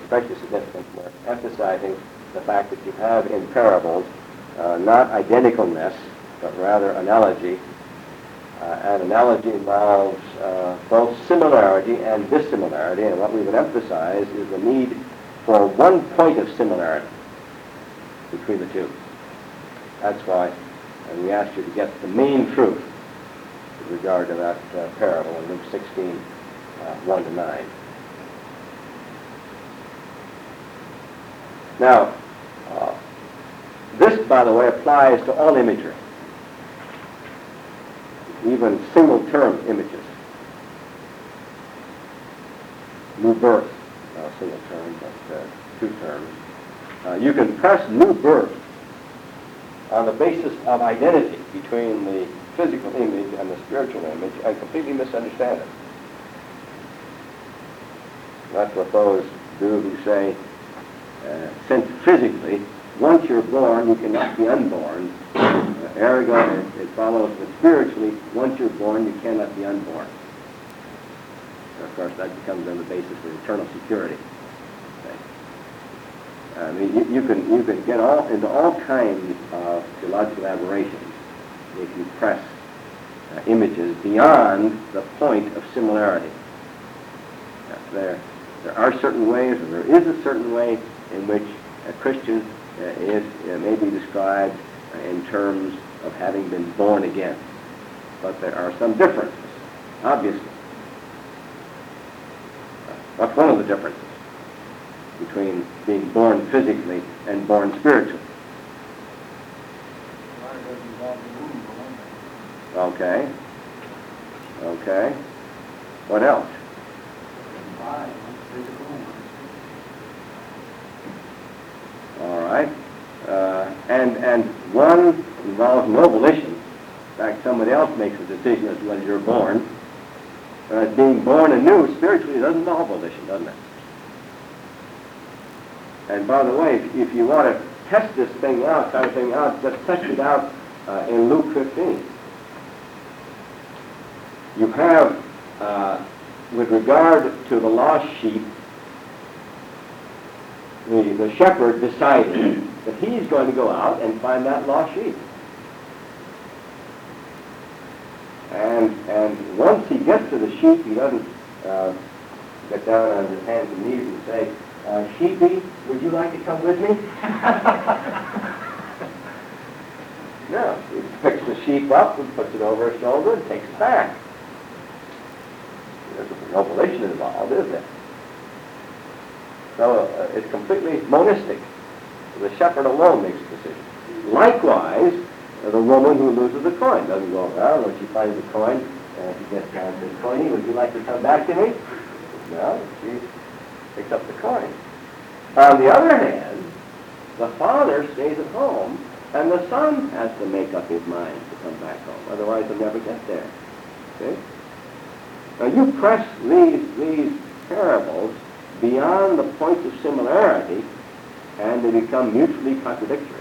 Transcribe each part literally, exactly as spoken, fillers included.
especially significant where it's emphasizing the fact that you have in parables uh, not identicalness, but rather analogy. Uh, and analogy involves uh, both similarity and dissimilarity, and what we would emphasize is the need for one point of similarity between the two. That's why uh, we asked you to get the main truth with regard to that uh, parable in Luke sixteen, uh, one to nine. Now, uh, this, by the way, applies to all imagery, even single-term images. New birth, not a single term, but uh, two terms. Uh, you can press new birth on the basis of identity between the physical image and the spiritual image and completely misunderstand it. That's what those do who say, uh, since physically, once you're born, you cannot be unborn. Uh, ergo, it, it follows that spiritually, once you're born, you cannot be unborn. And of course, that becomes then the basis for eternal security. Okay. I mean, you, you can you can get all into all kinds of theological aberrations if you press uh, images beyond the point of similarity. Uh, there, there are certain ways, or there is a certain way in which a Christian uh, is uh, may be described uh, in terms of having been born again. But there are some differences, obviously. Uh, what's one of the differences between being born physically and born spiritually? Okay. Okay. What else? All right. Uh, and and one involves no volition. In fact, somebody else makes a decision as to whether you're born. Whereas being born anew spiritually doesn't involve volition, doesn't it? And by the way, if, if you want to test this thing out, kind of thing out, just test it out uh, in Luke fifteen. You have, uh, with regard to the lost sheep, the, the shepherd decided that he's going to go out and find that lost sheep. And and once he gets to the sheep, he doesn't uh, get down on his hands and knees and say, uh, "Sheepy, would you like to come with me?" No, he picks the sheep up and puts it over his shoulder and takes it back. There's no volition involved, is there? So uh, it's completely monistic. The shepherd alone makes the decision. Likewise, uh, the woman who loses the coin doesn't go around when she finds the coin and she gets down to the coin. Would you like to come back to me? No, she picks up the coin. On the other hand, the father stays at home and the son has to make up his mind to come back home. Otherwise, he'll never get there. See? Now you press these these parables beyond the points of similarity, and they become mutually contradictory.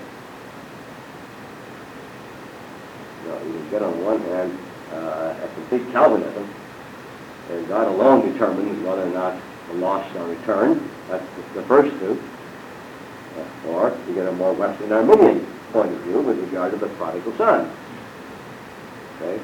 You know, you get on one hand uh, a complete Calvinism, and God alone determines whether or not the lost shall return. That's the, the first two. Uh, or you get a more Western Arminian point of view with regard to the prodigal son. Okay.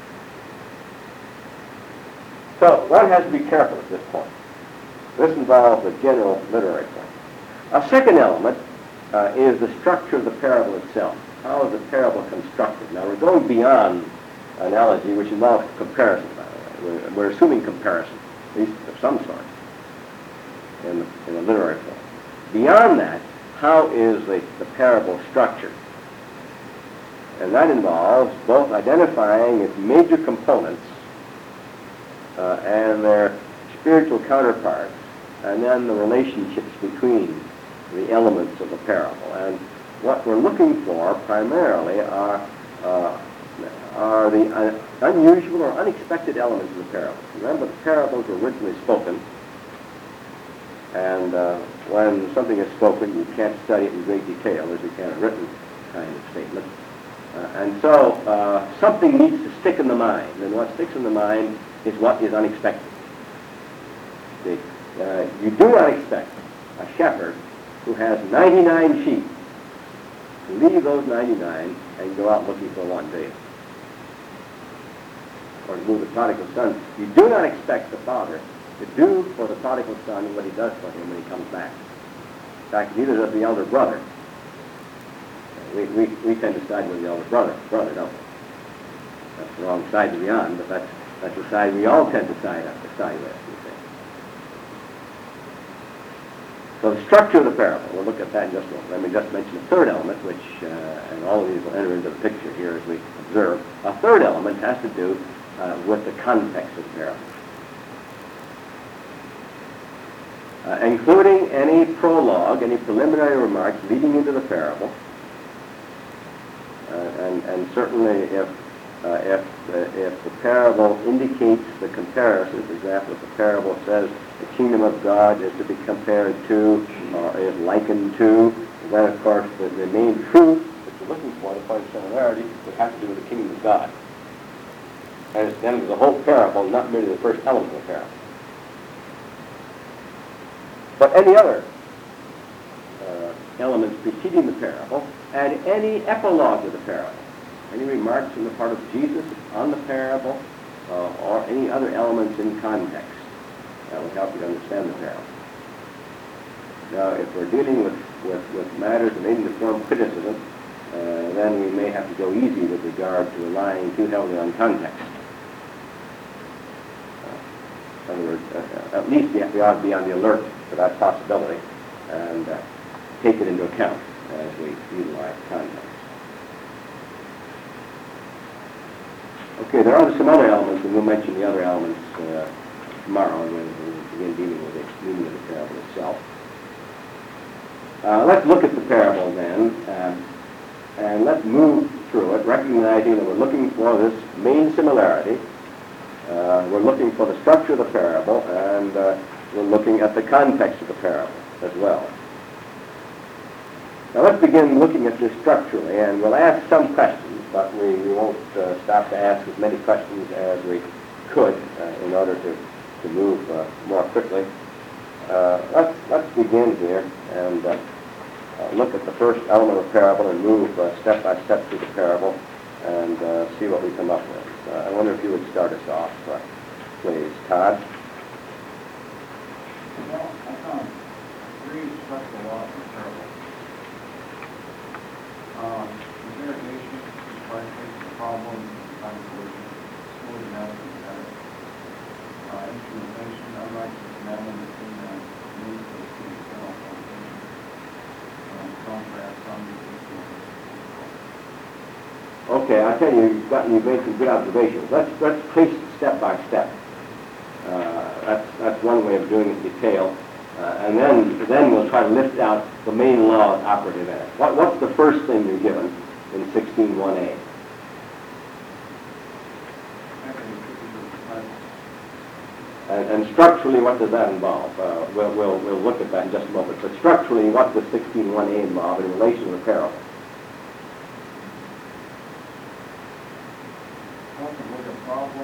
So one has to be careful at this point. This involves a general literary point. A second element uh, is the structure of the parable itself. How is the parable constructed? Now we're going beyond analogy, which involves comparison, by the way. We're, we're assuming comparison, at least of some sort, in, in a literary form. Beyond that, how is the, the parable structured? And that involves both identifying its major components Uh, and their spiritual counterparts, and then the relationships between the elements of the parable. And what we're looking for primarily are uh, are the uh, unusual or unexpected elements of the parable. Remember, the parables were originally spoken, and uh, when something is spoken, you can't study it in great detail as you can a written kind of statement. Uh, and so uh, something needs to stick in the mind, and what sticks in the mind is what is unexpected. See, uh, you do not expect a shepherd who has ninety-nine sheep to leave those ninety-nine and go out looking for one, do you? Or to move the prodigal son. You do not expect the father to do for the prodigal son what he does for him when he comes back. In fact, neither does the elder brother. We, we, we tend to side with the elder brother, brother, don't we? That's the wrong side to be on, but that's, that's the side we all tend to side, up, side with, you see. So the structure of the parable, we'll look at that in just a moment. Let me just mention a third element, which, uh, and all of these will enter into the picture here as we observe. A third element has to do uh, with the context of the parable. Uh, including any prologue, any preliminary remarks leading into the parable, uh, and, and certainly if uh, if uh, if the parable indicates the comparison, for example, if the parable says the kingdom of God is to be compared to or is likened to, then of course the, the main truth that you're looking for, the point of similarity, would have to do with the kingdom of God. And it's then the whole parable, not merely the first element of the parable. But any other uh, elements preceding the parable, and any epilogue of the parable, any remarks on the part of Jesus on the parable, uh, or any other elements in context, that will help you to understand the parable. Now, if we're dealing with, with, with matters that may form criticism, uh, then we may have to go easy with regard to relying too heavily on context. In other words, uh, at least we ought to be on the alert for that possibility and uh, take it into account as we utilize context. Okay, there are some other elements, and we'll mention the other elements uh, tomorrow when we begin dealing with the meaning of the parable itself. Uh, let's look at the parable then, um, and let's move through it, recognizing that we're looking for this main similarity. Uh, we're looking for the structure of the parable, and uh, we're looking at the context of the parable as well. Now let's begin looking at this structurally, and we'll ask some questions, but we, we won't uh, stop to ask as many questions as we could uh, in order to, to move uh, more quickly. Uh, let's, let's begin here and uh, uh, look at the first element of the parable and move uh, step by step through the parable and uh, see what we come up with. Uh, I wonder if you would start us off, uh, please. Todd? Well, I found three structural laws in the parable. Um, interrogation, question, problem, conclusion, smoothing out the pattern. Uh, instrumentation, unrighteous commandment between the need for the eternal foundation. And contrast, unrighteous. Okay, I tell you, you've gotten you've made some good observations. Let's let's trace it step by step. Uh, that's that's one way of doing it in detail, uh, and then then we'll try to lift out the main laws operative in it. What what's the first thing you're given in sixteen one A? And, and structurally, what does that involve? Uh, we'll, we'll we'll look at that in just a moment. But structurally, what does sixteen one A involve in relation to the parable? With a problem,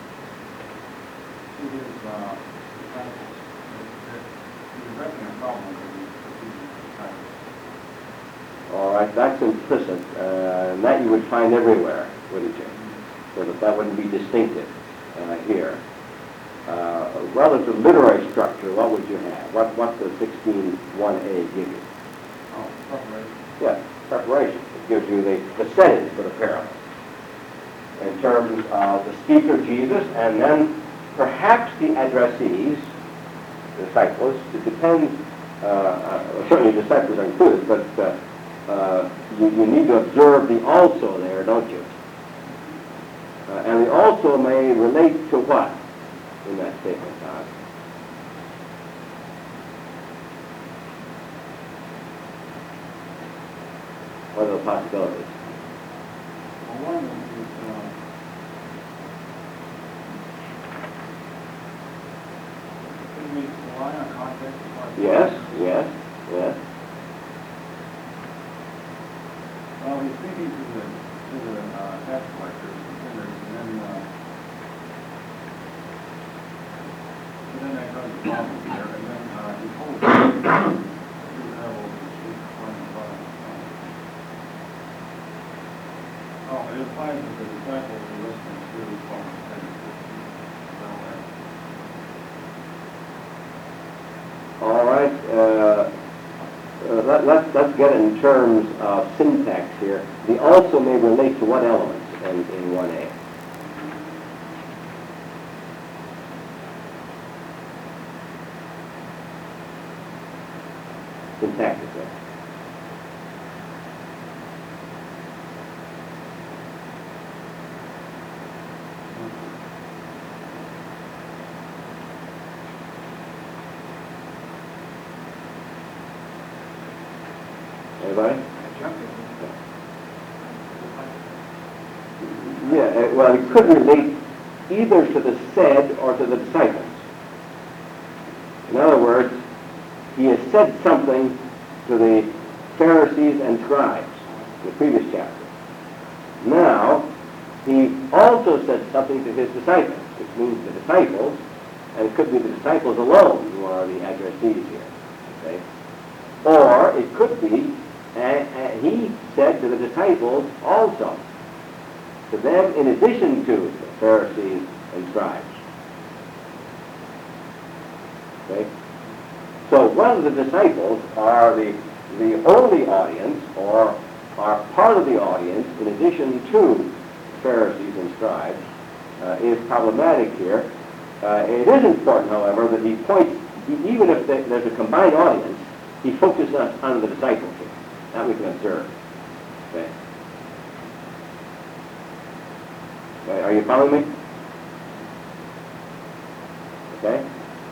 it is uh, disciples. He's addressing a problem with the disciples. All right, that's implicit, uh, and that you would find everywhere, wouldn't you? So that that wouldn't be distinctive uh, here. Uh, relative to literary structure, what would you have? What what does sixteen one A give you? Oh, preparation. Yeah, preparation. It gives you the, the setting for the parable in terms of the speaker, Jesus, and then perhaps the addressees, the disciples. It depends, uh, uh, certainly disciples are included, but uh, uh, you, you need to observe the also there, don't you? Uh, and the also may relate to what in that statement, Todd? What are the possibilities? Well, one is, uh, could we rely on context? Yes, yes, yes. Well, he's speaking to the, to the uh, tax collectors and sinners, and then, uh, and then that comes the problem here, and then uh, he told them Oh, it applies to the disciples who listen to what was said in fifteen. All right, uh, uh, let, let's, let's get it in terms of syntax here. The also may relate to what elements in, in one A? Syntactically. Anybody? Yeah, uh, well, it could relate either to the said or to the disciples. In other words, he has said something to the Pharisees and scribes in the previous chapter. Now, he also said something to his disciples, which means the disciples, and it could be the disciples alone who are the addressees here. Okay? Or it could be, uh, uh, he said to the disciples also, to them in addition to the Pharisees and scribes. Okay? So one of the disciples are the, the only audience, or are part of the audience, in addition to Pharisees and scribes, uh, is problematic here. Uh, it is important, however, that he points, even if there's a combined audience, he focuses on the disciples here. That we can observe. Okay? Okay, are you following me? Okay?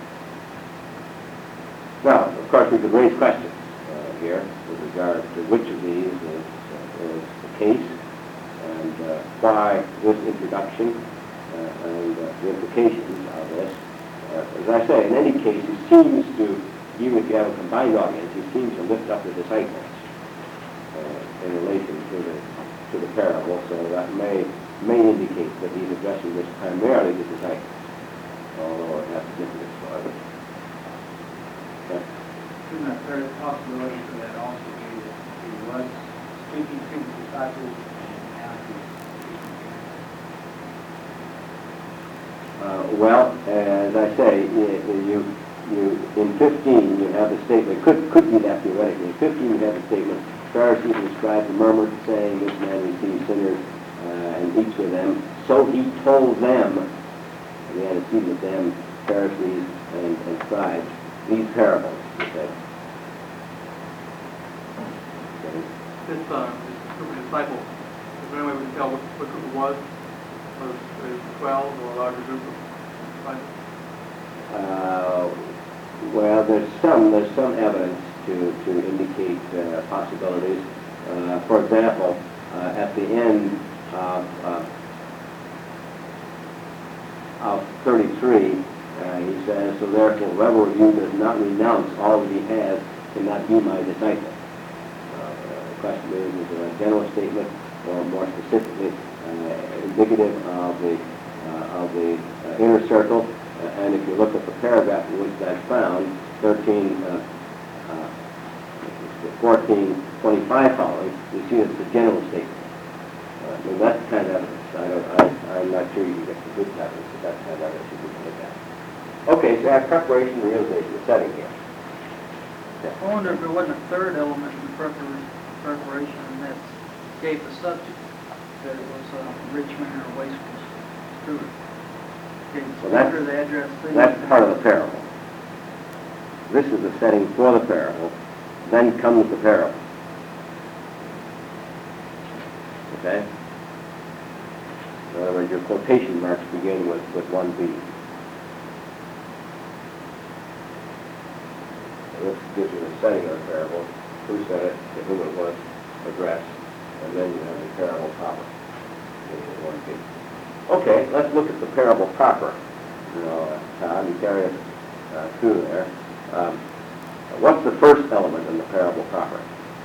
Now, of course, we could raise questions uh, here with regard to which of these is, uh, is the case, and uh, why this introduction uh, and uh, the implications of this. Uh, as I say, in any case, he seems to, even if you have a combined audience, he seems to lift up the disciples uh, in relation to the to the parable. So that may may indicate that he's addressing this primarily to disciples, although it has significance for others. Okay. Isn't that very possibility for that also be that he was speaking to the disciples and now he's speaking to Uh, well, as I say, you, you in fifteen you have the statement. Could could be that theoretically. In fifteen you have the statement. Pharisees and scribes murmured, saying, "This man receives sinners," uh, and each of them. So he told them, and the antecedent of them, Pharisees and, and scribes, these parables. Okay. Okay. This, uh, this group of disciples, is there any way we can tell what, what group it was? Was it twelve or a larger group of disciples? Uh, well, there's some there's some evidence to to indicate uh, possibilities. Uh, for example, uh, at the end of, uh, of thirty-three, uh, he says, "So therefore, whoever of you does not renounce all that he has cannot be my disciple." Uh, the question is, is it a general statement, or more specifically, uh, indicative of the uh, of the uh, inner circle? Uh, and if you look at the paragraph in which that's found, thirteen, uh, uh, fourteen, twenty-five following, you see it's a general statement. Uh, I mean, that's the kind of evidence. I don't, I, I'm not sure you can get some good evidence, but that's the kind of evidence you can look at. Okay, so you have preparation, realization, the setting here. Yeah. I wonder if there wasn't a third element in the prepar- preparation, and that gave the subject, that it was uh, rich man or wasteful steward. Okay, Well, that's- after the address thing. That's part of the parable. This is the setting for the parable. Then comes the parable. Okay? In other words, your quotation marks begin with, with one B. This gives you the setting of the parable, who said it, to whom it was addressed, and then you have the parable proper. one B. Okay, let's look at the parable proper. You know, Todd, you carry us uh, through there. Um, what's the first element in the parable proper?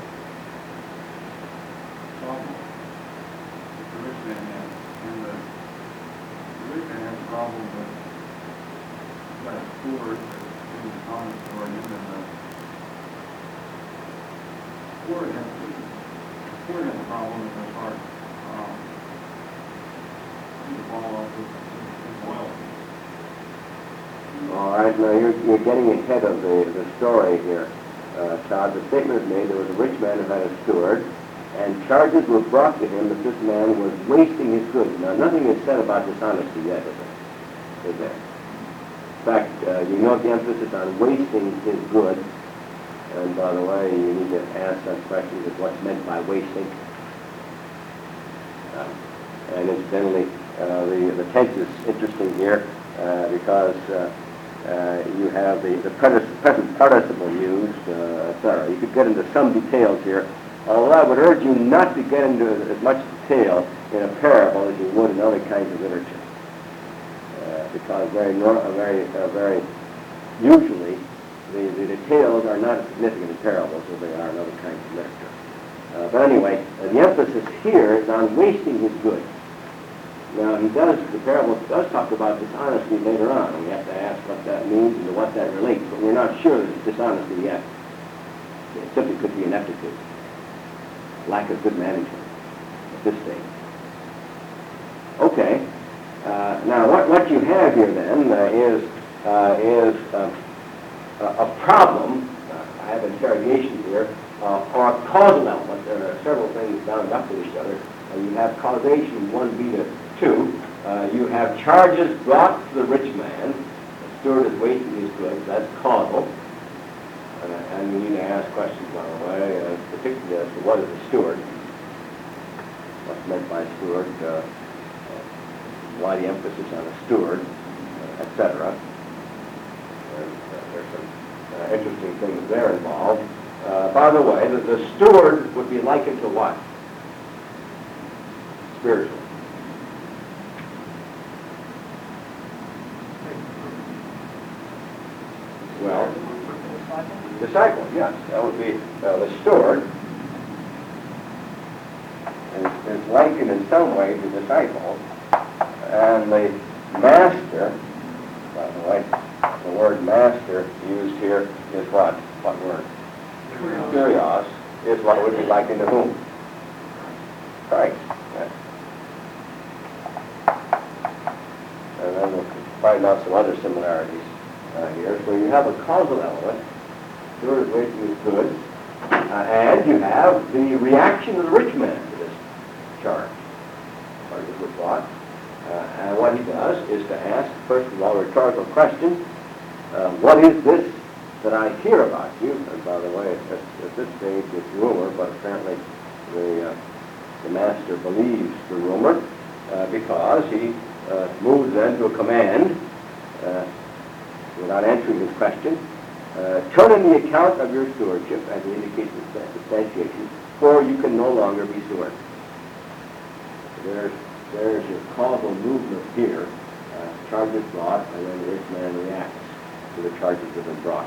Problem. The rich man has, and the, the rich man has a problem with that poor is being honest or him, and the poor has, the poor has a problem with his heart. Um, follow up with some oil. All right, now you're, you're getting ahead of the, the story here, uh, Todd. The statement is made there was a rich man who had a steward, and charges were brought to him that this man was wasting his goods. Now, nothing is said about dishonesty yet, is there? Is there? In fact, uh, you note the emphasis on wasting his goods. And by the way, you need to ask some questions of what's meant by wasting. Uh, and incidentally, uh, the, the tense is interesting here uh, because uh, uh, you have the, the present, present participle used, uh, et cetera. You could get into some details here, although I would urge you not to get into as much detail in a parable as you would in other kinds of literature. Uh, because very, nor- uh, very, uh, very usually the, the details are not as significant in parables as they are in other kinds of literature. Uh, but anyway, uh, the emphasis here is on wasting his goods. Now, he does, the parable does talk about dishonesty later on, and we have to ask what that means and to what that relates, but we're not sure that it's dishonesty yet. It simply could be ineptitude, lack of good management at this stage. Okay. Uh, now, what, what you have here then uh, is, uh, is uh, a, a problem. Uh, I have interrogation here, uh, or a causal element. There are several things bound up to each other. Uh, you have causation, one B to two. Uh, you have charges brought to the rich man. The steward is wasting his goods. That's causal. Uh, and we need to ask questions, by the way, uh, particularly as to what is a steward, what's meant by steward, uh, why the emphasis on a steward, uh, et cetera. And, uh, there's some uh, interesting things there involved. Uh, by the way, the, the steward would be likened to what? Spiritually. Well, disciple, yes. That would be uh, the steward. Is, is likened in some way to disciple. And the master, by the way, the word master used here is what? What word? Kurios is what would be likened to whom? Christ. Yes. And then we'll find out some other similarities uh, here. So you have a causal element, steward is wasting his goods, uh, and you have the reaction of the rich man to this charge. Charges were brought. Uh, and what he does is to ask, first of all, a rhetorical question. Uh, what is this that I hear about you? And by the way, at, at this stage it's rumor, but apparently the, uh, the master believes the rumor uh, because he uh, moves then to a command uh, without answering his question. Uh, turn in the account of your stewardship, as he indicates in substantiation, for you can no longer be steward. There's There's your causal movement here. Uh, charges brought, and then the rich man reacts to the charges that have been brought.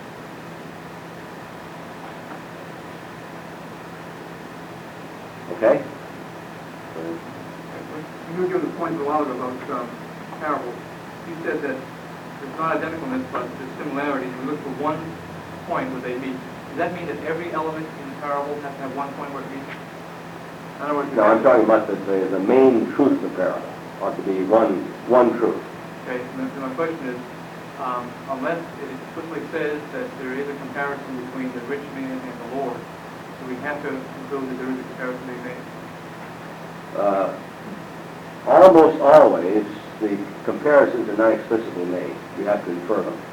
Okay? Uh, You were given the point a while ago about um, parables. You said that there's not identicalness, but there's similarities. We look for one point where they meet. Does that mean that every element in the parable has to have one point where it meets? In other words, no, I'm talking about the, the, the main truth of the parable. Ought to be one one truth. Okay, so my question is, um, unless it explicitly says that there is a comparison between the rich man and the Lord, so we have to conclude that there is a comparison being made. Uh, almost always, the comparisons are not explicitly made. You have to infer them.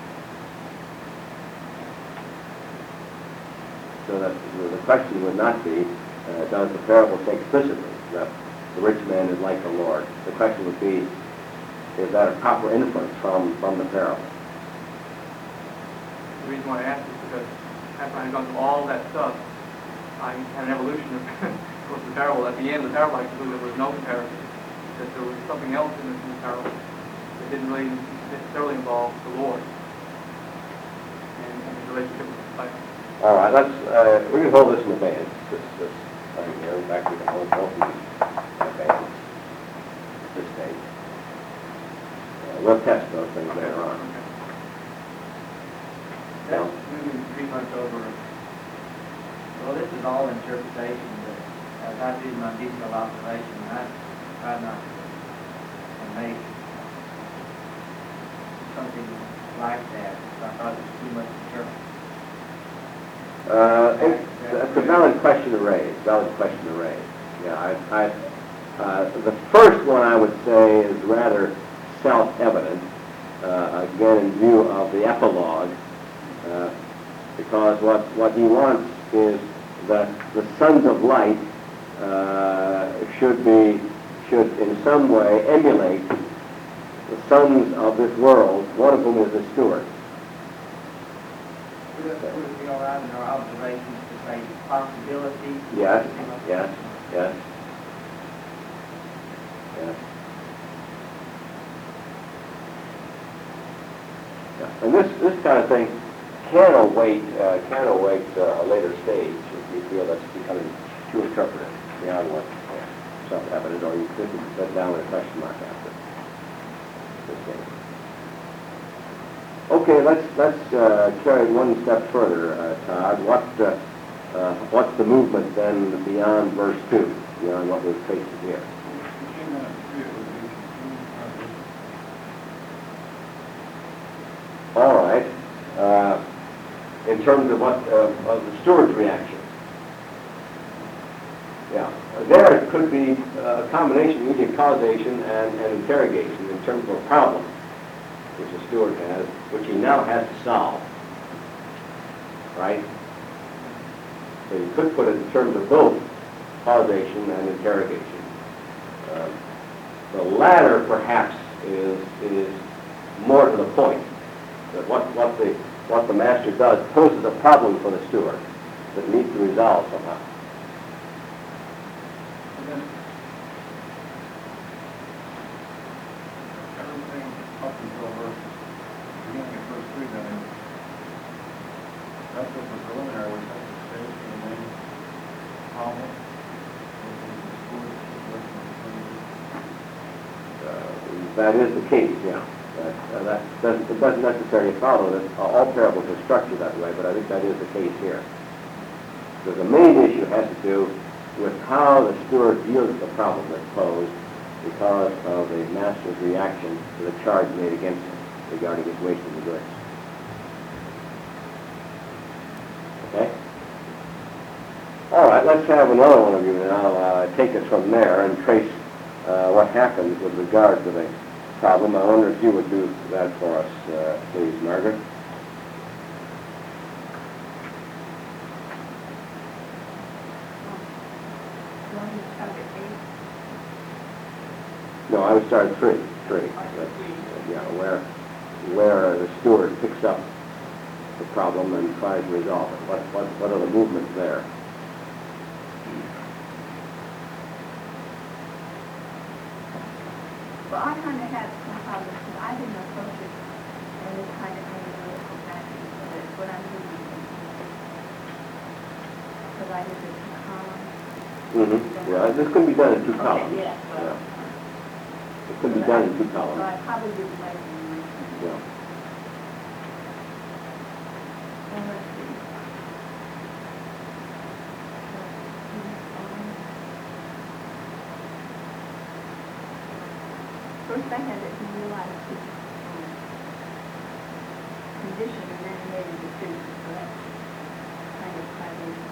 So that the, the question would not be, uh, does the parable say explicitly that the rich man is like the Lord? The question would be, is that a proper inference from, from the parable? The reason why I asked is because after I had gone through all that stuff, I had an evolution of, of the parable. At the end of the parable, I concluded there was no comparison, that there was something else in the, in the parable that didn't really necessarily involve the Lord and, and his relationship with the disciples. All right, let's, uh, we can hold this in advance, this, this thing here. In fact, we can hold both of these in advance at this stage. Uh, we'll test those things later on. Okay. That's moving pretty much over. Well, this is all interpretation, but as I did my detailed observation, I tried not to make something like that. I thought it was too much material. Uh, it- That's a valid question to raise, valid question to raise. Yeah, I, I, uh, the first one I would say is rather self-evident, uh, again in view of the epilogue, uh, because what, what he wants is that the sons of light uh, should be, should in some way emulate the sons of this world, one of whom is the steward. Would it, would it be all right in our observations to say possibility? Yes, yes, yes, yes. Yeah. And this, this kind of thing can await, uh, can await uh, a later stage if you feel that's becoming too interpretive beyond what uh, self-evident, or you could put down with a question mark after this thing. Okay, let's let's uh, carry it one step further, uh, Todd. What uh, uh, what's the movement then beyond verse two, beyond what we've faced here? Machine minute three, it would be continued transition. All right. Uh, in terms of what uh, of the steward's reaction, yeah, there it could be a combination using causation and, and interrogation in terms of a problem which the steward has, which he now has to solve. Right? So you could put it in terms of both causation and interrogation. Uh, the latter, perhaps, is is more to the point. That what what the what the master does poses a problem for the steward that needs to resolve somehow. And then everything up until verse, beginning of verse three, then is, that's what the preliminary was set the stage for the main problem, which is the steward's situation. Uh, that is the case, yeah. That, uh, that doesn't, it doesn't necessarily follow that uh, all parables are structured that way, but I think that is the case here. So the main issue has to do with how the steward deals with the problem that's posed because of the master's reaction to the charge made against him regarding his waste of the goods. Okay? All right, let's have another one of you now uh, take us from there and trace uh, what happens with regard to the problem. I wonder if you would do that for us, uh, please, Margaret. No, I would start at three. Three. That's, yeah, where where the steward picks up the problem and tries to resolve it. What what what are the movements there? Well, I kind of had some problems because I didn't approach it in this kind of analytical fashion. So that's what I'm doing. Because I did this column. Mm-hmm. Yeah, this can be done in two Okay, columns. yeah, so- Yeah. It can be done in two So columns. I probably didn't like it. Yeah. Well, let's see. First I had to realize the um, condition and then made a decision, so that's kind of causation.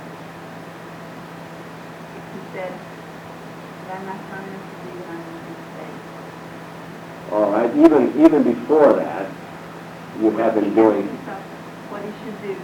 He said that I'm not trying to be on a mistake. All right. Even even before that, you have been doing. What he should do,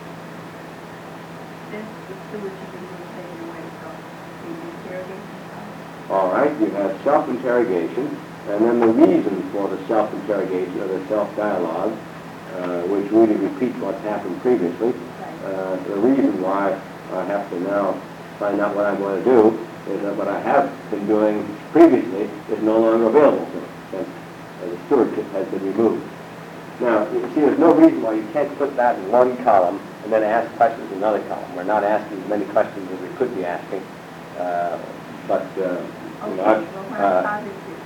since the sewage should be taken away, so he interrogates himself. All right. You have self-interrogation, and then the reason for the self-interrogation or the self-dialogue, uh, which really repeats what's happened previously. Uh, the reason why I have to now find out what I'm going to do is that what I have been doing previously is no longer available to me, since uh, the stewardship has been removed. Now, you see, there's no reason why you can't put that in one column and then ask questions in another column. We're not asking as many questions as we could be asking, uh, but uh, you Okay, know, I- well, when uh, I saw this, it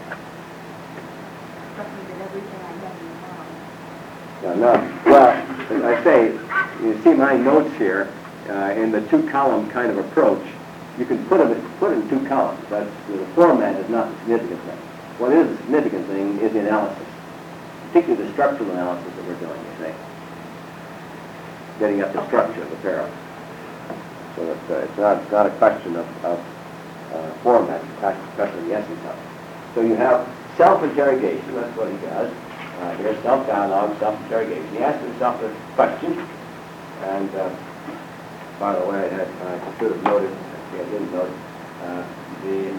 just struck me that everything I had in mind. No, no. Well, as I say, you see my notes here uh, in the two-column kind of approach. You can put it put it in two columns. That's the format is not the significant thing. what is the significant thing is the analysis, particularly the structural analysis that we're doing, you see. Getting at the structure of the parable. So that uh, it's not, it's not a question of, of uh, format, it's a question of the essence of it. So you have self-interrogation, that's what he does. Uh, here's self-dialogue, self-interrogation. He asks himself a question, and uh, by the way, I, had, I should have noted, actually I didn't note, uh, the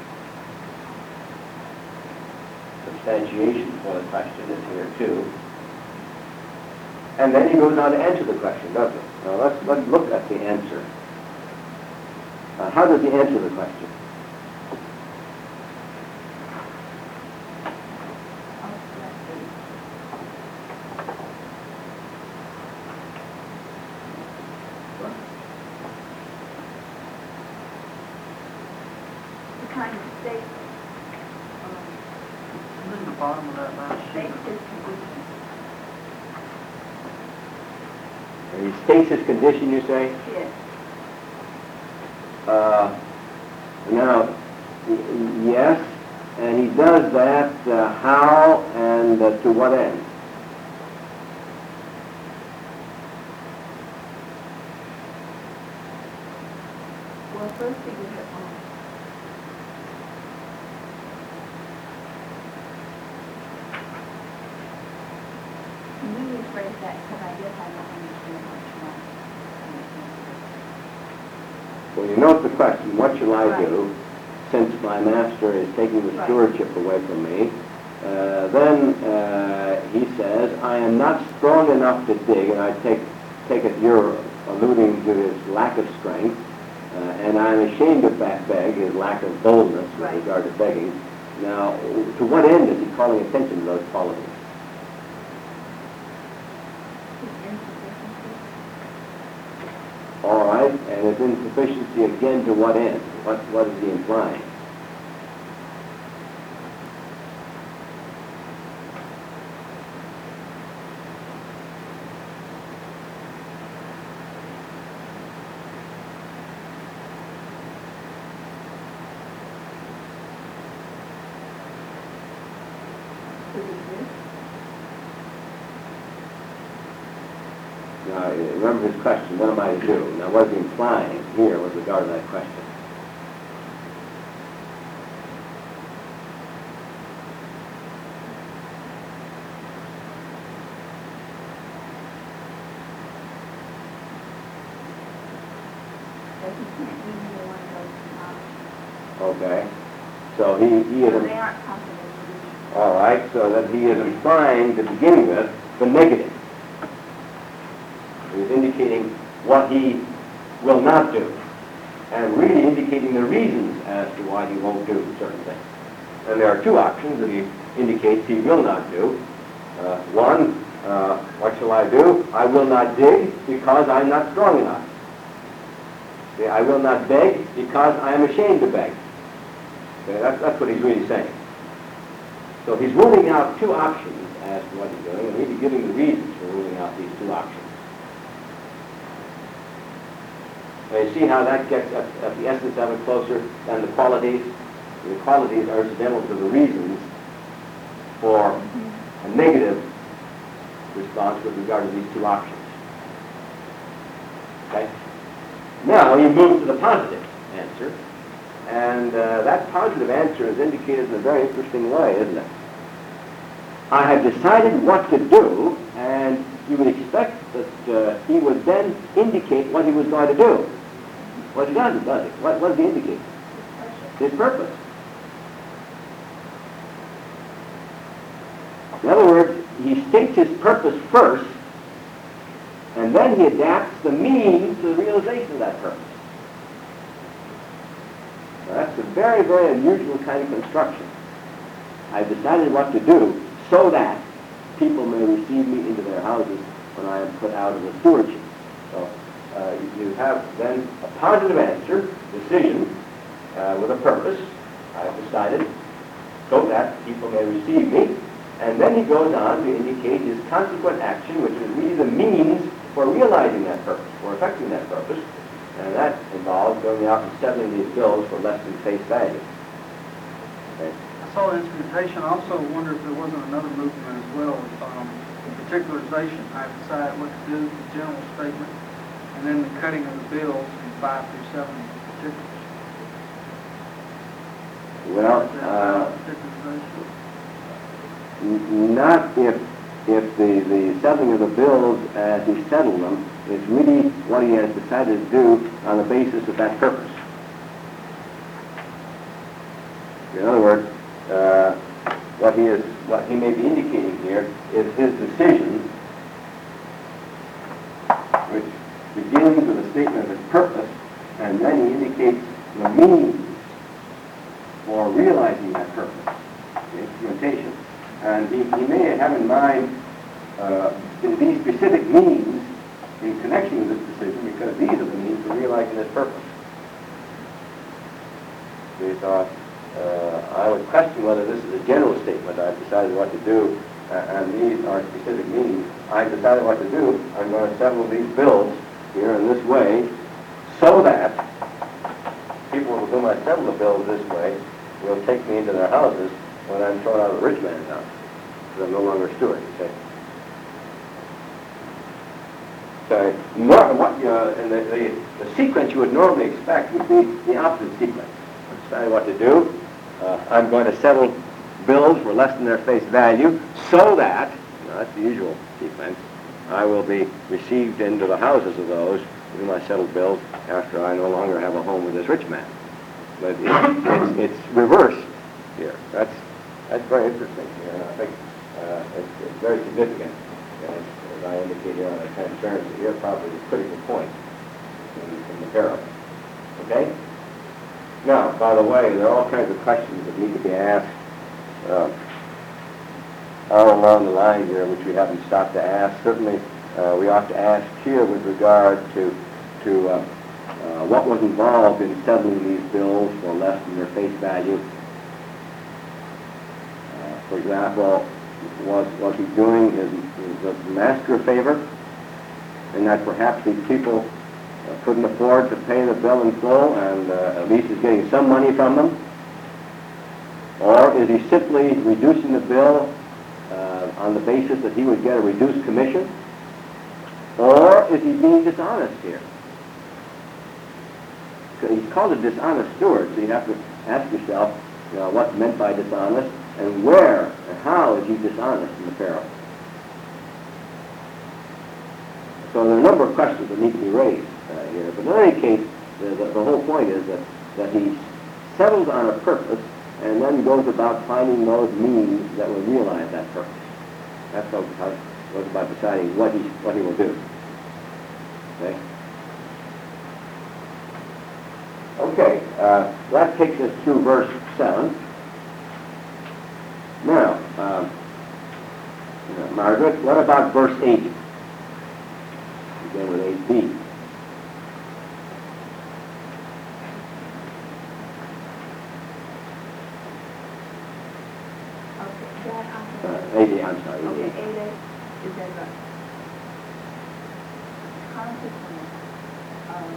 substantiation for the question is here too. And then he goes on to answer the question, doesn't he? Now let's, let's look at the answer. Uh, how does he answer the question? The kind of state, um, And then the bottom of that last sheet. state his condition. And he states his condition, you say? Yes. Uh, now, y- yes, and he does that uh, how and uh, to what end? Well, first he was at home. Can you rephrase that, because I guess I don't understand what you want. Well, you note the question, what shall I Right. do since my master is taking the Right. stewardship away from me? Uh, then uh, he says, I am not strong enough to dig, and I take, take it you're alluding to his lack of strength, uh, and I'm ashamed to back beg, his lack of boldness with Right. regard to begging. Now, to what end is he calling attention to those qualities? His insufficiency. All right, and his insufficiency again to what end? What, what is he implying? To exist. Now, remember his question, what am I to do? Now, what is he implying here with regard to that question? That he can't do either one of those options. Okay, so he, he So is, they aren't possible solutions. all right, so that he is implying, to begin with, the negative. He's indicating what he will not do, and really indicating the reasons as to why he won't do certain things. And there are two options that he indicates he will not do. Uh, one, uh, what shall I do? I will not dig because I'm not strong enough. See, I will not beg because I am ashamed to beg. Okay, that's, that's what he's really saying. So he's ruling out two options as to what he's doing, and really giving the reasons for ruling out these two options. Now you see how that gets at, at the essence of it closer than the qualities? The qualities are incidental to the reasons for a negative response with regard to these two options. Okay? Now he moves to the positive answer, and uh, that positive answer is indicated in a very interesting way, isn't it? I have decided what to do, and you would expect that uh, he would then indicate what he was going to do. Well, he doesn't, does he? What, what does he indicate? His purpose. In other words, he states his purpose first, and then he adapts the means to the realization of that purpose. Now, that's a very, very unusual kind of construction. I've decided what to do so that people may receive me into their houses when I am put out of the stewardship. So uh, you have then a positive answer, decision, uh, with a purpose. I've decided so that people may receive me. And then he goes on to indicate his consequent action, which is really the means for realizing that purpose, for effecting that purpose. And that involves going out and settling these bills for less than face value. Okay. I saw the instrumentation. I also wonder if there wasn't another movement as well, um, particularization. I decided what to do, the general statement, and then the cutting of the bills from five through seven particulars. Well, Is that, uh, particularization? n- not if, if the, the settling of the bills as he settled them is really what he has decided to do on the basis of that purpose. In other words, uh, what he is, what he may be indicating here is his decision, which begins with a statement of his purpose, and then he indicates the means for realizing that purpose, the instrumentation. And he, he may have in mind uh, these specific means in connection with this decision, because these are the means for realizing this purpose. We thought, uh, I would question whether this is a general statement. I've decided what to do, uh, and these are specific means. I've decided what to do. I'm going to settle these bills here in this way, so that people with whom I settle the bills this way will take me into their houses when I'm thrown out of the rich man's house, because I'm no longer a steward, you say. So, nor, what, uh, and the, the, the sequence you would normally expect would be the opposite sequence. I'm deciding what to do. Uh, I'm going to settle bills for less than their face value, so that, you know, that's the usual sequence, I will be received into the houses of those with whom I settled bills after I no longer have a home with this rich man. But it, it's, it's reversed here. That's, that's very interesting here, and I think uh, it's, it's very significant. As, as I indicate here on the transparency, here probably the critical point in, in the parable. Okay? Now, by the way, there are all kinds of questions that need to be asked uh, all along the line here, which we haven't stopped to ask. Certainly, uh, we ought to ask here with regard to to uh, uh, what was involved in settling these bills for less than their face value. Uh, for example, was was he doing his, his master a favor, in that perhaps these people uh, couldn't afford to pay the bill in full, and uh, at least is getting some money from them? Or is he simply reducing the bill uh, on the basis that he would get a reduced commission? Or is he being dishonest here? He's called a dishonest steward, so you have to ask yourself, you know, what's meant by dishonest, and where and how is he dishonest in the parable? So there are a number of questions that need to be raised uh, here, but in any case, the, the, the whole point is that, that he settles on a purpose and then goes about finding those means that will realize that purpose. That's how it goes about deciding what he, what he will do. Okay? Okay, uh, that takes us to verse seven. Now, um, uh, Margaret, what about verse eight? Begin with eight B. Okay, that, I'm Uh, sorry. eight A, I'm sorry. Okay, eight A. eight A is that the consequence of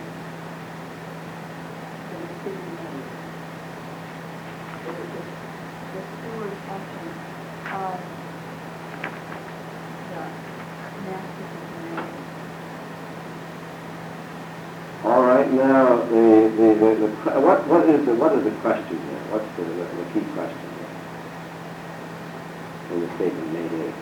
the decision made. The, the, the steward function of the master decision. All right, now the, the, the, the what what is the what is the question here? What's the, the, the key question here in the statement made here?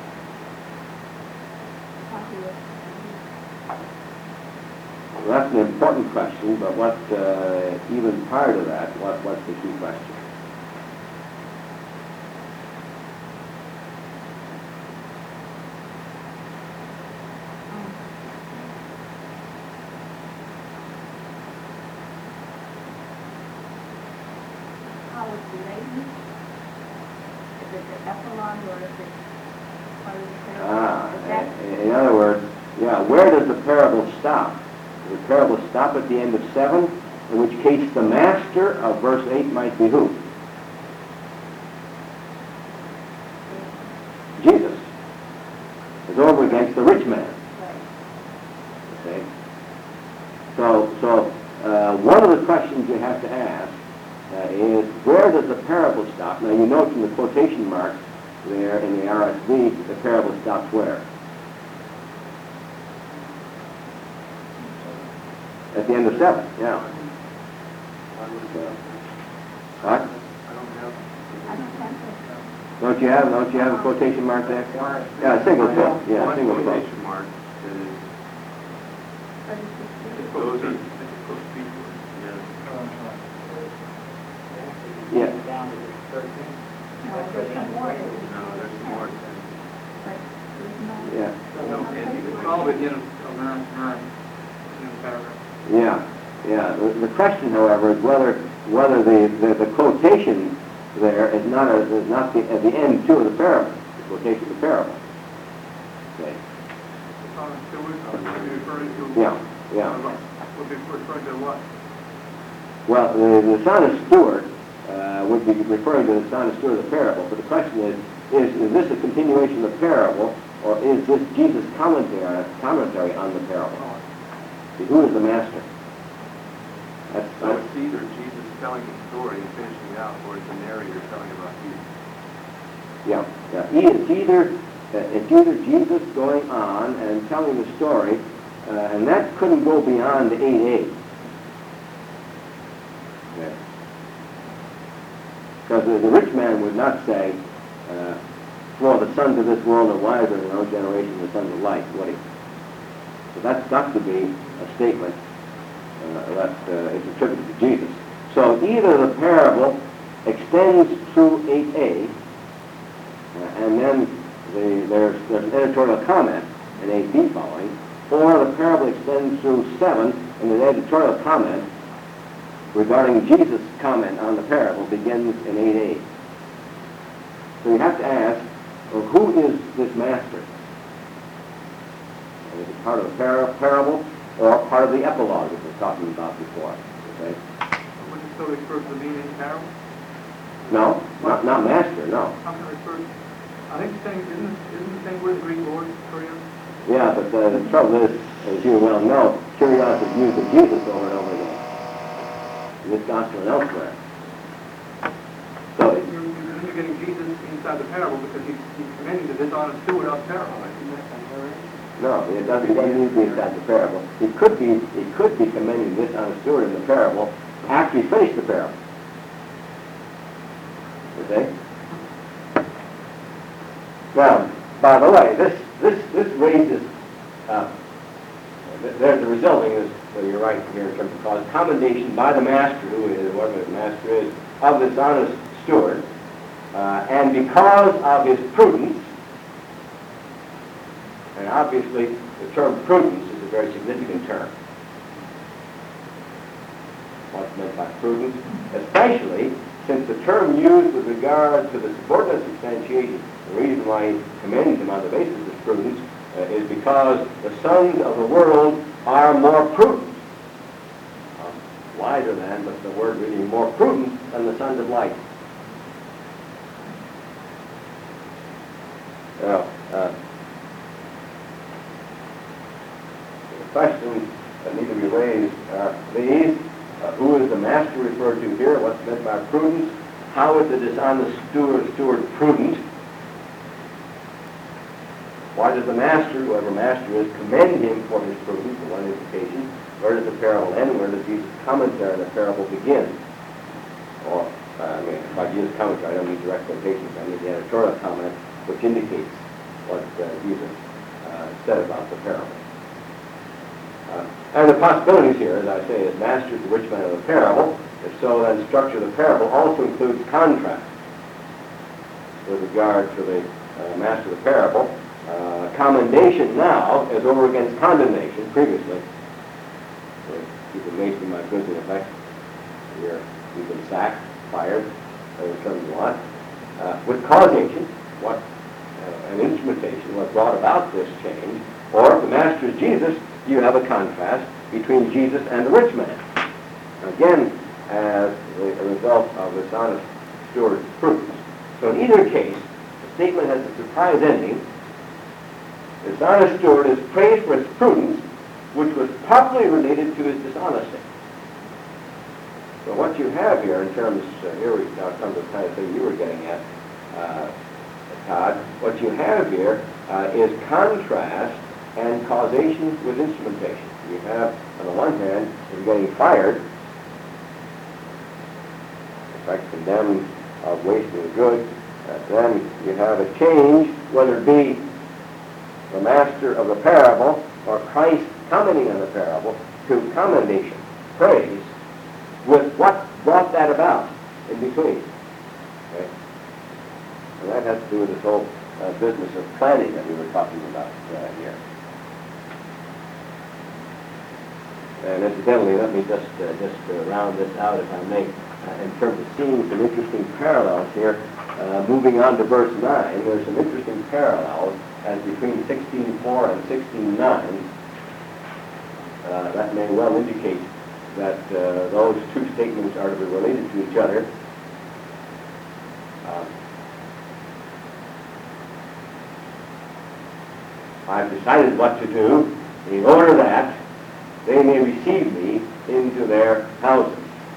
Well, that's an important question, but what uh, even prior to that, what what's the key question? How it's related? Is it the epilogue or is it part of the parable? Ah, Is that- in in other words, yeah, where does the parable stop? Does the parable stop at the end of seven? In which case, the master of verse eight might be who? Jesus. It's over against the rich man. Right. Okay. So, so uh, one of the questions you have to ask uh, is, where does the parable stop? Now, you note from the quotation marks there in the R S V, the parable stops where? At the end of seven, yeah. What? I don't have. I don't have to. Don't you have, don't you have a quotation mark there? Yeah, single quote, yeah, One single quote. quotation mark is, But it's just- It's supposed to be, it's supposed to be. yeah, Yeah, No, there's some more. no, there's more than. But there's no. yeah, No, It's all at the end of of nine, nine, in the paragraph. yeah, yeah. The, the question, however, is whether, whether the, the, the quotation there is not, a, is not the, at the end too of the parable, the quotation of the parable. Okay, Uh, so we, would be referring to. yeah, yeah. Would be referring to what? Well, the, the son of Stewart uh, would be referring to the son of Stewart of the parable, but the question is, is, is this a continuation of the parable, or is this Jesus' commentary, commentary on the parable? See, who is the master? That's, So that's, it's either Jesus telling the story and finishing it out, or it's the narrator telling about Jesus. yeah, yeah. E- It's either, uh, it's either Jesus going on and telling the story, uh, and that couldn't go beyond eight A. Okay. Because the, the rich man would not say, uh, well, the sons of this world are wiser than their own generation, the sons of light, would he? So that's got to be a statement uh, that uh, is attributed to Jesus. So either the parable extends through eight A, uh, and then the, there's, there's an editorial comment in eight B following, or the parable extends through seven, and the editorial comment regarding Jesus' comment on the parable begins in eight A. So you have to ask, well, who is this master? Is it part of the par- parable or part of the epilogue that we're talking about before? Okay? Would it still refer to the meaning of the parable? No, not, not master, no. How can it refer, I think the same, isn't, isn't the same word the Greek word, Korean? Yeah, but uh, the trouble is, as you well know, curiosity is used of Jesus over and over again. In this gospel and elsewhere. So, You're, you're you're getting Jesus inside the parable because he's, he's commending the dishonest steward of the parable. no, it doesn't, it doesn't need to be inside the parable. It could be, it could be commending this on a steward in the parable after he finished the parable. Okay? Now, by the way, this, this, this raises, uh, th- there's the resulting is, so you're right here in terms of cause, commendation by the master, who is, whatever the master is, of this honest steward, uh, and because of his prudence, and obviously the term prudence is a very significant term. What's meant by prudence? Especially since the term used with regard to the subordinate substantiation, the reason why he commends him on the basis of prudence uh, is because the sons of the world are more prudent. Uh, wiser than, but the word really more prudent than the sons of light. Now, uh, the questions that need to be raised are these. Uh, who is the master referred to here? What's meant by prudence? How is the dishonest steward, steward prudent? Why does the master, whoever master is, commend him for his prudence on one implication? Where does the parable end? Where does Jesus' commentary on the parable begin? Or, uh, I mean, by Jesus' commentary, I don't mean direct quotations. I mean the editorial comment, which indicates what uh, Jesus uh, said about the parable. Uh, and the possibilities here, as I say, is master is the rich man of the parable. If so, then the structure of the parable also includes contrast with regard to the uh, master of the parable. Uh, commendation now is over against condemnation previously. So you've been made my goods in effect. You're, you've been sacked, fired, in terms of what? Uh, with causation, what, uh, an instrumentation, what brought about this change. Or if the master is Jesus, you have a contrast between Jesus and the rich man. Again, as the result of this honest steward's prudence. So in either case, the statement has a surprise ending. This honest steward is praised for his prudence, which was properly related to his dishonesty. So what you have here in terms, uh, here we now come to the kind of thing you were getting at, uh, Todd. What you have here uh, is contrast and causation with instrumentation. You have, on the one hand, you're getting fired, in fact, condemned of wasting the good. Uh, then you have a change, whether it be the master of the parable or Christ commenting on the parable, to commendation, praise, with what brought that about in between. Okay? And that has to do with this whole uh, business of planning that we were talking about uh, here. And incidentally, let me just uh, just uh, round this out, if I may, uh, in terms of seeing some interesting parallels here. Uh, moving on to verse nine, there's some interesting parallels as between sixteen four and sixteen nine. Uh, that may well indicate that uh, those two statements are to be related to each other. Uh, I've decided what to do in order that they may receive me into their houses.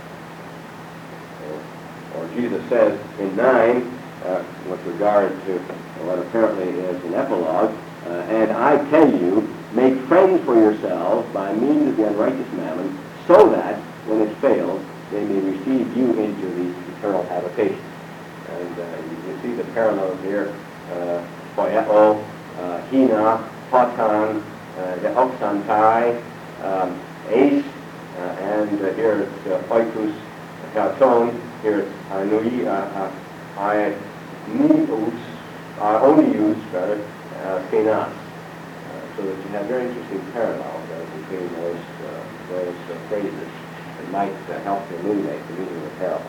Or, or Jesus says in nine, uh, with regard to what apparently is an epilogue, uh, and I tell you, make friends for yourselves by means of the unrighteous mammon, so that, when it fails, they may receive you into the eternal habitation. And uh, you, you see the parallels here, uh, poieo, uh, hina, potan, uh, the oxantai, um, ace, uh, and uh, here it's uh, poikus, katon, here it's anui, uh, uh, ionius, uh, onius, rather, uh, phenas. Uh, so that you have very interesting parallels uh, between those, uh, those uh, phrases that might uh, help to illuminate the meaning of the parable.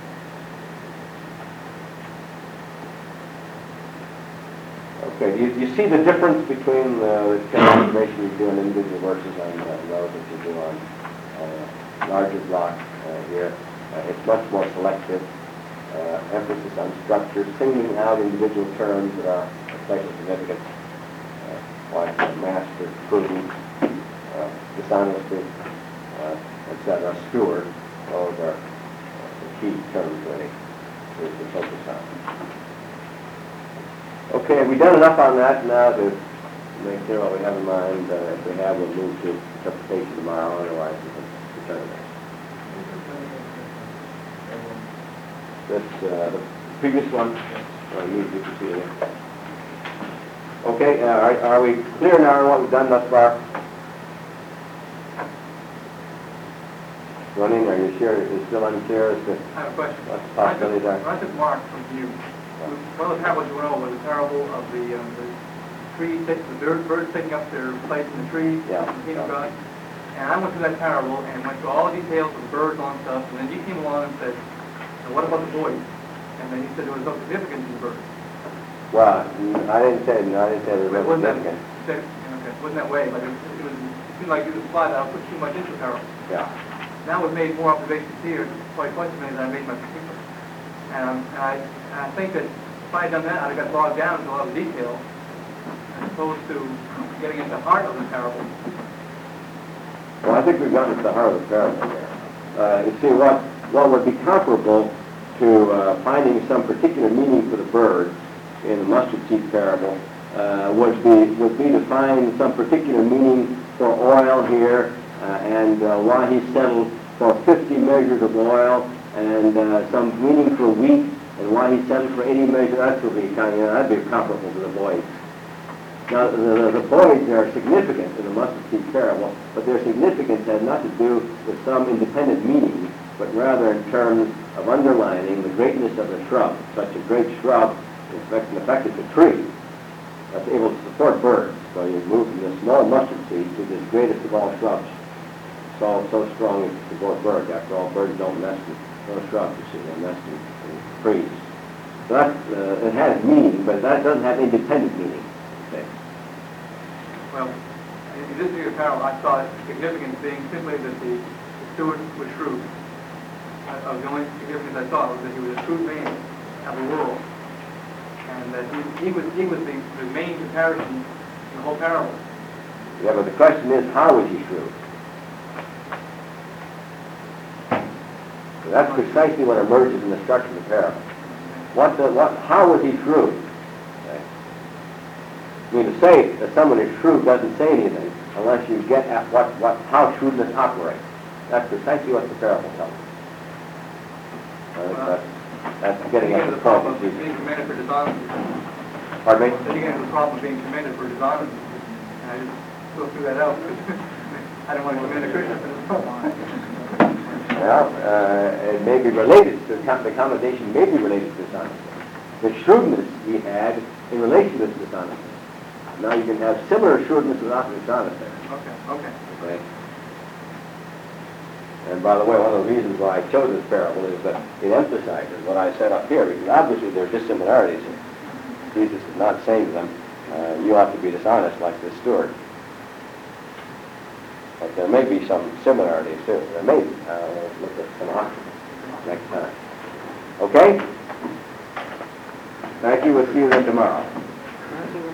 Okay, you, you see the difference between uh, the kind of information you do on individual verses and uh, those that you do on uh, larger block uh, here. Uh, it's much more selective, uh, emphasis on structure, singling out individual terms that are especially significant, uh, like uh, master, prudent, uh, dishonesty, uh, et cetera, steward. Those are uh, the key terms really to, to focus on. Okay, we've done enough on that now to make clear what we have in mind. Uh, if we have, we'll move to interpretation tomorrow, otherwise we can return to this. This, uh, the previous one, uh, you you can see it. Okay, uh, are, are we clear now on what we've done thus far? Running, are you sure? Is it still unclear as to I have a question. what the When I took- possibilities are? when I took Mark from you, one of the parables you went over was the parable of the, um, the tree, take- the bird- birds taking up their place in the tree, Yeah. in the kingdom of God. And I went through that parable and went through all the details of the birds on stuff, and then you came along and said, "Now what about the boys?" And then you said there was no significance in the birds. Well, mm, I didn't say, no, I didn't say there It was wasn't that, significant. that, you know, it wasn't that way, but it, it was, it seemed like you implied that I put too much into the parable. Yeah. Now we've made more observations here, probably twice as many as I made my particular. And, um, and, I, and I think that if I had done that, I'd have got bogged down into a lot of detail, as opposed to getting into the heart of the parable. Well, I think we've gotten to the heart of the parable here. Uh, you see, what, what would be comparable to uh, finding some particular meaning for the birds in the mustard seed parable uh, would be would be to find some particular meaning for oil here, uh, and uh, why he settled for fifty measures of oil, and uh, some meaning for wheat, and why he settled for eighty measures. That would be kind of, that'd be comparable to the boys. Now, the, the, the boys are significant in the mustard seed parable, but their significance has not to do with some independent meaning, but rather in terms of underlining the greatness of the shrub. Such a great shrub, in fact, in effect it's a tree that's able to support birds. So you move from this small mustard seed to this greatest of all shrubs. So, so strong as to support birds. After all, birds don't nest in those shrubs, you see, they nest in, in trees. So that, uh, it has meaning, but that doesn't have independent meaning. Okay. Well, in this particular parable, I saw its significance being simply that the, the steward was shrewd. I, I was the only significance I saw was that he was a shrewd man of the world, and that he, he was he was the, the main comparison in the whole parable. Yeah, but the question is, how is he shrewd? That's precisely what emerges in the structure of the parable. What the, what, how was he shrewd? Okay. I mean, to say that someone is shrewd doesn't say anything unless you get at what, what, how shrewdness operates. That's precisely what the parable tells us. Uh, Well, that's, that's getting Then at you the get the problem point. of being commended for dishonesty. Pardon me? Then you get into the problem of being commended for dishonesty. And I just go through that out. I don't want to commend a Christian for dishonesty. Well, uh, it may be related to, the commendation may be related to dishonesty. The shrewdness he had in relation to this dishonesty. Now you can have similar shrewdness without dishonesty. Okay, okay. Okay? And by the way, one of the reasons why I chose this parable is that it emphasizes what I said up here, because obviously there are dissimilarities. Jesus is not saying to them, uh, you have to be dishonest like this steward. But there may be some similarities too. There may be. Uh, let's look at some options next time. Okay? Thank you. We'll see you then tomorrow.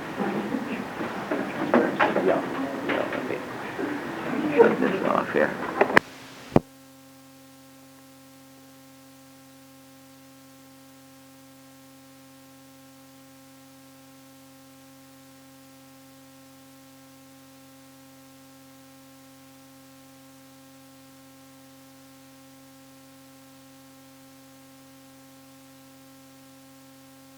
Yeah. Yeah, let me shut this off here.